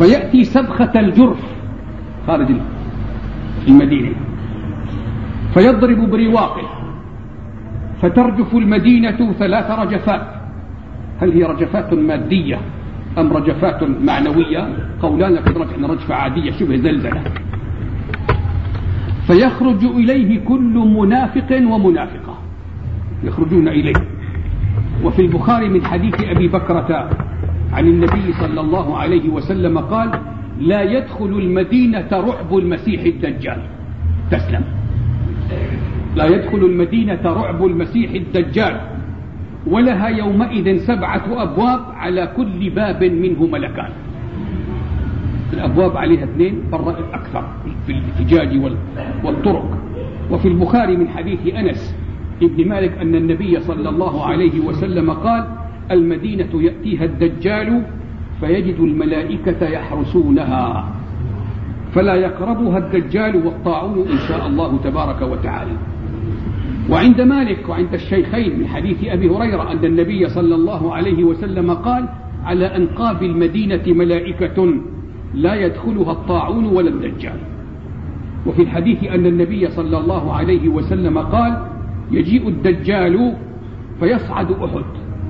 فيأتي سبخة الجرف خارج المدينة فيضرب برواقه فترجف المدينة 3 رجفات. هل هي رجفات مادية أم رجفات معنوية؟ قولان، لقد رجعنا رجفة عادية شبه زلزلة. فيخرج إليه كل منافق ومنافقة، يخرجون إليه. وفي البخاري من حديث أبي بكرة عن النبي صلى الله عليه وسلم قال: لا يدخل المدينة رعب المسيح الدجال. تسلم. لا يدخل المدينة رعب المسيح الدجال، ولها يومئذ 7 أبواب على كل باب منه ملكان. الأبواب عليها 2 برا أكثر في الفجاج والطرق. وفي البخاري من حديث أنس ابن مالك أن النبي صلى الله عليه وسلم قال: المدينة يأتيها الدجال فيجد الملائكة يحرسونها فلا يقربها الدجال والطاعون إن شاء الله تبارك وتعالى. وعند مالك وعند الشيخين من حديث أبي هريرة أن النبي صلى الله عليه وسلم قال: على أنقاب المدينة ملائكة لا يدخلها الطاعون ولا الدجال. وفي الحديث أن النبي صلى الله عليه وسلم قال: يجيء الدجال فيصعد أحد،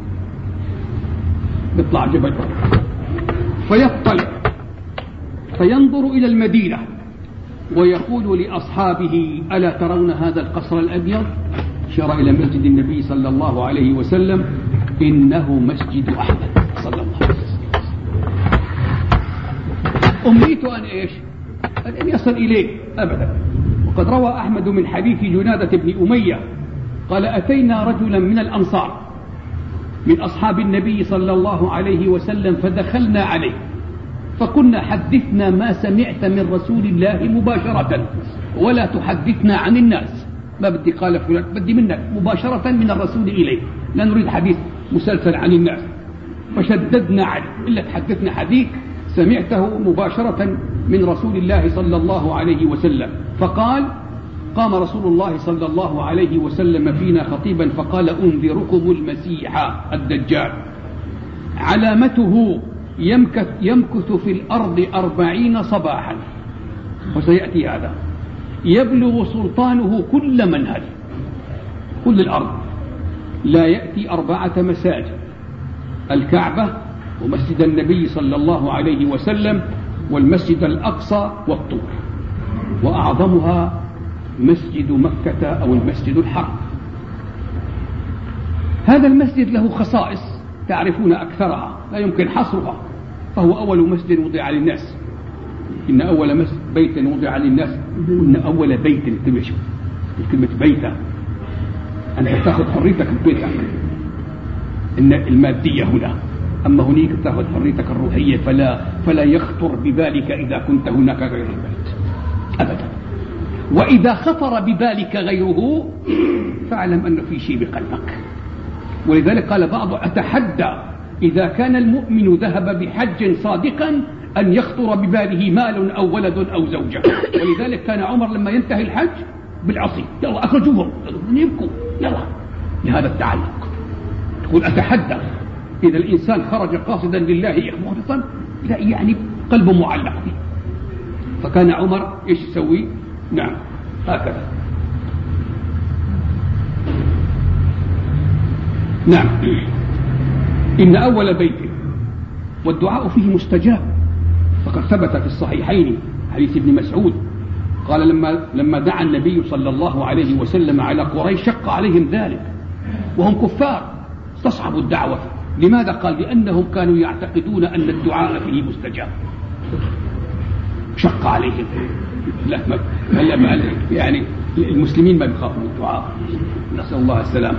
يطلع جبل فيطلع فينظر إلى المدينة ويقول لأصحابه: ألا ترون هذا القصر الأبيض؟ شار إلى مسجد النبي صلى الله عليه وسلم: إنه مسجد أحمد صلى الله عليه وسلم. أمنيت أن إيش؟ أن يصل إليه أبدا. وقد روى أحمد من حديث جنادة بن أمية قال: أتينا رجلا من الأنصار من أصحاب النبي صلى الله عليه وسلم فدخلنا عليه فقلنا: حدثنا ما سمعت من رسول الله مباشرة ولا تحدثنا عن الناس. ما بدي قال فلان، بدي منك مباشرة من الرسول إليه، لا نريد حديث مسلسل عن الناس. فشددنا عليه: إلا تحدثنا حديث سمعته مباشرة من رسول الله صلى الله عليه وسلم. فقال: قام رسول الله صلى الله عليه وسلم فينا خطيبا فقال: أنذركم المسيح الدجال، علامته يمكث في الأرض 40 صباحا، وسيأتي هذا يبلغ سلطانه كل منهل، كل الأرض. لا يأتي 4 مساجد: الكعبة ومسجد النبي صلى الله عليه وسلم والمسجد الأقصى والطور، وأعظمها مسجد مكة أو المسجد الحرام. هذا المسجد له خصائص تعرفون أكثرها لا يمكن حصرها، فهو أول مسجد وضع للناس. إن أول بيت وضع للناس، إن أول بيت تمشي كلمة بيت أنت تأخذ حريتك ببيتك إن المادية هنا، أما هناك تأخذ حريتك الروحية فلا يخطر ببالك إذا كنت هناك غير البيت أبدا. وإذا خطر ببالك غيره فاعلم أنه في شيء بقلبك. ولذلك قال بعض: أتحدى إذا كان المؤمن ذهب بحج صادقا أن يخطر بباله مال أو ولد أو زوجة. ولذلك كان عمر لما ينتهي الحج بالعصي: يلا أخرجوهم يبكوا، يلا، لهذا التعلق. تقول: أتحدى إذا الإنسان خرج قاصدا لله مخلصا، لا يعني قلبه معلق به. فكان عمر إيش يسوي؟ نعم هكذا. نعم. إن أول بيت والدعاء فيه مستجاب، فقد ثبت في الصحيحين حديث ابن مسعود قال: لما دعا النبي صلى الله عليه وسلم على قريش شق عليهم ذلك وهم كفار، استصعبوا الدعوة. لماذا؟ قال: لأنهم كانوا يعتقدون أن الدعاء فيه مستجاب. شق عليهم. لا يعني المسلمين ما بيخافوا الدعاء، نسأل الله السلام.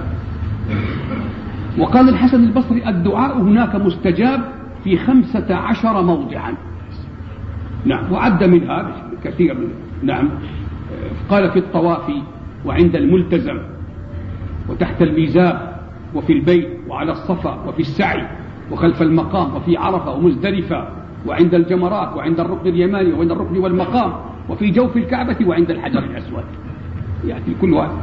وقال الحسن البصري: الدعاء هناك مستجاب في 15 موضعا. نعم. وعد منها كثير. نعم. قال: في الطواف وعند الملتزم وتحت الميزاب وفي البيت وعلى الصفا وفي السعي وخلف المقام وفي عرفة ومزدلفة وعند الجمرات وعند الركن اليماني وعند الركن والمقام وفي جوف الكعبة وعند الحجر الأسود. يأتي كل واحد.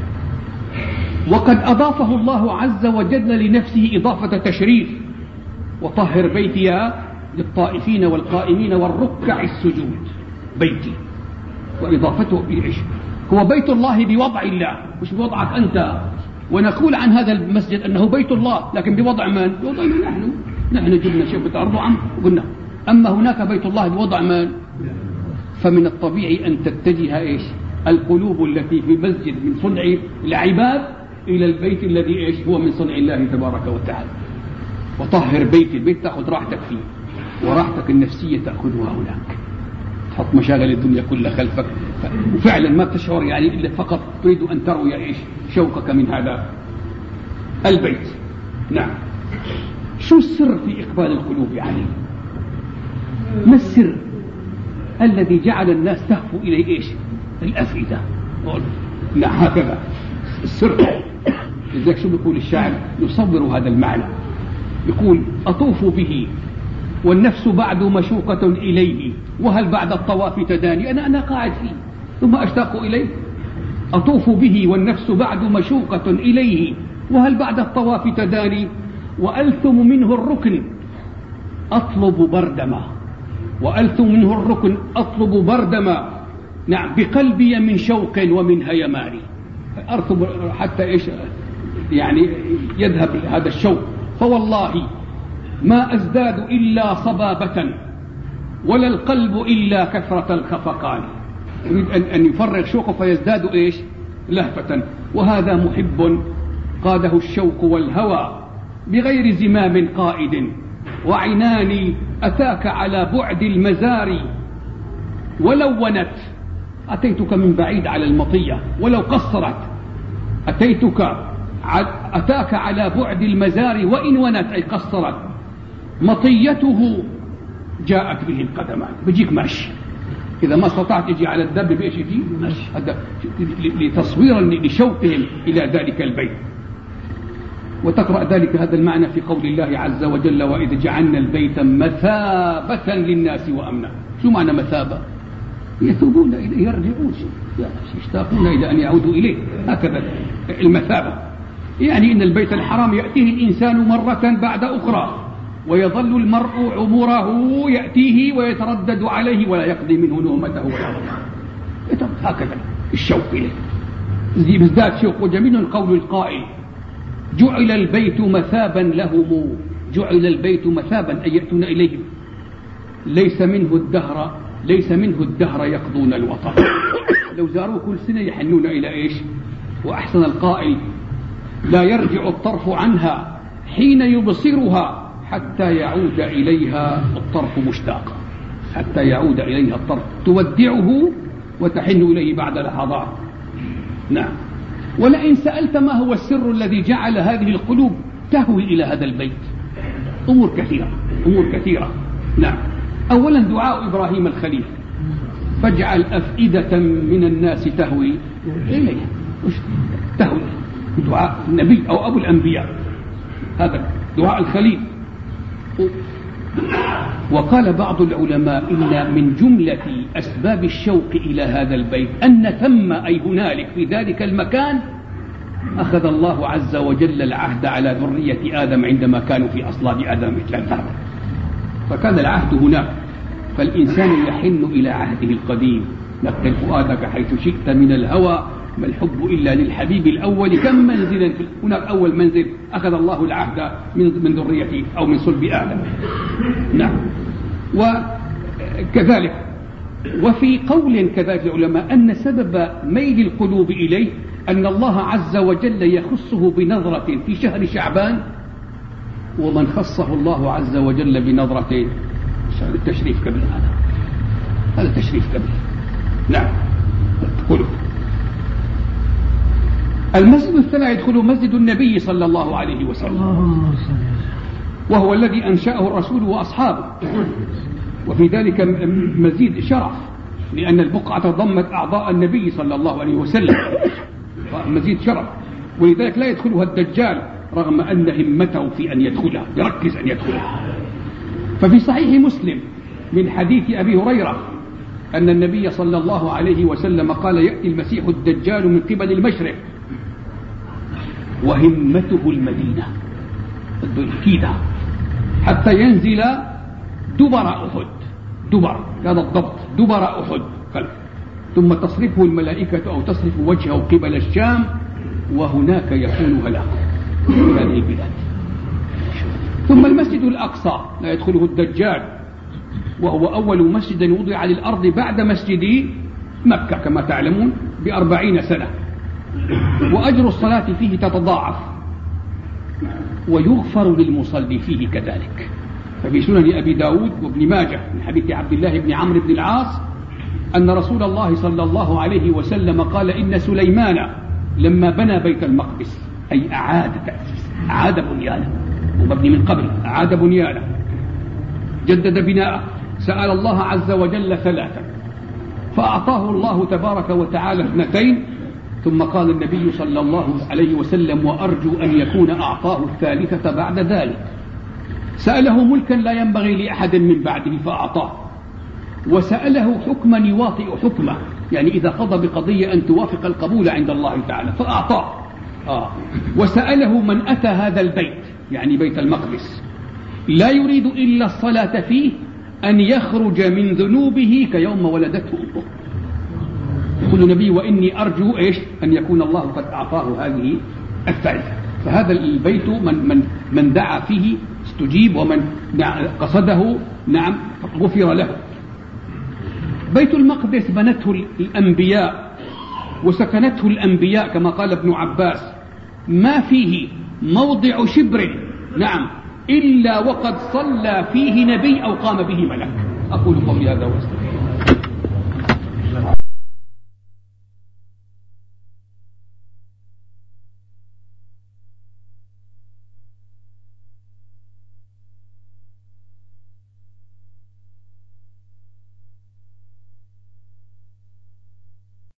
وقد أضافه الله عز وجل لنفسه إضافة تشريف، وطهر بيتي للطائفين والقائمين والركع السجود. بيتي، وإضافته إيش؟ هو بيت الله بوضع الله، مش بوضعك أنت. ونقول عن هذا المسجد أنه بيت الله، لكن بوضع من؟ بوضعنا نحن جبنا شبة أرض وقلنا. أما هناك بيت الله بوضع من؟ فمن الطبيعي أن تتجه إيش؟ القلوب التي في مسجد من صنع العباد إلى البيت الذي إيش؟ هو من صنع الله تبارك وتعالى. وطهر بيت، البيت تأخذ راحتك فيه، وراحتك النفسية تأخذها هناك، تحط مشاغل الدنيا كلها خلفك، وفعلا ما تشعر يعني إلا فقط تريد أن تروي إيش؟ شوقك من هذا البيت. نعم. شو السر في إقبال القلوب عليه؟ ما السر الذي جعل الناس تهفو إليه إيش؟ الأفئدة. لا، هكذا السر. لذلك شو بيقول الشاعر؟ يصور هذا المعنى، يقول: أطوف به والنفس بعد مشوقة إليه، وهل بعد الطواف تداني؟ أنا قاعد فيه ثم أشتاق إليه. أطوف به والنفس بعد مشوقة إليه، وهل بعد الطواف تداني؟ وألثم منه الركن أطلب بردما، وألثم منه الركن أطلب بردما. نعم، بقلبي من شوق ومن هيمان. أرثب حتى إيش يعني يذهب هذا الشوق. فوالله ما أزداد إلا صبابة، ولا القلب إلا كثرة الخفقان. يريد أن يفرغ شوقه فيزداد إيش؟ لهفة. وهذا محب قاده الشوق والهوى بغير زمام قائد، وعناني أتاك على بعد المزار ولونت. أتيتك من بعيد على المطية ولو قصرت، أتاك على بعد المزار وإن ونت أي قصرت. مطيته جاءت به القدمان، بيجيك ماشي. إذا ما استطعت تجي على الدب بإيش يجي؟ ماشي. هذا لتصويرا لشوقهم إلى ذلك البيت. وتقرأ ذلك هذا المعنى في قول الله عز وجل: وإذ جعلنا البيت مثابة للناس وأمنا. شو معنى مثابة؟ يتوبون إليه، يرجعون، يشتاقون إلى أن يعودوا إليه. هكذا المثابة، يعني إن البيت الحرام يأتيه الإنسان مرة بعد أخرى، ويظل المرء عمره يأتيه ويتردد عليه ولا يقضي منه نومته ولا غيره. هكذا الشوق إليه يزداد شوق. وجميل قول القائل: جعل البيت مثابا لهم. جعل البيت مثابا أي يأتون إليه، ليس منه الدهر يقضون الوطن. لو زاروه كل سنة يحنون إلى إيش؟ وأحسن القائل: لا يرجع الطرف عنها حين يبصرها حتى يعود إليها الطرف مشتاقا. حتى يعود إليها الطرف، تودعه وتحن إليه بعد لحظات. نعم. ولئن سألت ما هو السر الذي جعل هذه القلوب تهوي إلى هذا البيت، أمور كثيرة. نعم. أولا دعاء إبراهيم الخليل: فاجعل أفئدة من الناس تهوي إليه. تهوي دعاء النبي أو أبو الأنبياء، هذا دعاء الخليل. وقال بعض العلماء إن من جملة أسباب الشوق إلى هذا البيت أن ثم أي هنالك في ذلك المكان أخذ الله عز وجل العهد على ذرية آدم عندما كانوا في أصلاب آدم مثل الذهب، فكان العهد هناك. فالإنسان يحن إلى عهده القديم: نقل فؤادك حيث شئت من الهوى، ما الحب إلا للحبيب الأول، كم منزلا هناك. أول منزل أخذ الله العهد من ذريته أو من صلب آدم. نعم. وكذلك وفي قول كذلك العلماء أن سبب ميل القلوب إليه أن الله عز وجل يخصه بنظرة في شهر شعبان، ومن خصه الله عز وجل بنظرة شهر التشريف قبل هذا تشريف قبل. نعم. قلوا المسجد الثاني يدخل مسجد النبي صلى الله عليه وسلم، وهو الذي أنشأه الرسول وأصحابه، وفي ذلك مزيد شرف لأن البقعة ضمت أعضاء النبي صلى الله عليه وسلم، مزيد شرف. ولذلك لا يدخلها الدجال رغم أن همته في أن يدخلها، يركز أن يدخلها. ففي صحيح مسلم من حديث أبي هريرة أن النبي صلى الله عليه وسلم قال: يأتي المسيح الدجال من قبل المشرق وهمته المدينة، الأكيدة، حتى ينزل دبر أحد، دبر هذا الضبط، دبر أحد خلف، ثم تصرفه الملائكة أو تصرف وجهه قبل الشام، وهناك يكون هلاك في هذه البلاد. ثم المسجد الأقصى لا يدخله الدجال، وهو أول مسجد وضع للأرض بعد مسجد مكة كما تعلمون ب40 سنة، وأجر الصلاة فيه تتضاعف، ويغفر للمصلي فيه كذلك. ففي سنن أبي داود وابن ماجه من حديث عبد الله بن عمرو بن العاص أن رسول الله صلى الله عليه وسلم قال: إن سليمان لما بنى بيت المقدس، أي أعاد تأسيس، أعاد بنيانه، ومبني من قبل، أعاد بنيانه، جدد بناءه، سأل الله عز وجل 3 فأعطاه الله تبارك وتعالى 2، ثم قال النبي صلى الله عليه وسلم: وأرجو أن يكون أعطاه 3 بعد ذلك. سأله ملكا لا ينبغي لأحد من بعده فأعطاه، وسأله حكما يواطئ حكمه، يعني إذا قضى بقضية أن توافق القبول عند الله تعالى فأعطاه. وسأله من أتى هذا البيت، يعني بيت المقدس، لا يريد إلا الصلاة فيه أن يخرج من ذنوبه كيوم ولدته أمه. يقول نبي: وإني أرجو أن يكون الله قد أعطاه هذه 3. فهذا البيت من دعا فيه استجيب، ومن قصده غفر له. بيت المقدس بنته الأنبياء وسكنته الأنبياء كما قال ابن عباس: ما فيه موضع شبر إلا وقد صلى فيه نبي أو قام به ملك. أقول قولي هذا واستغفر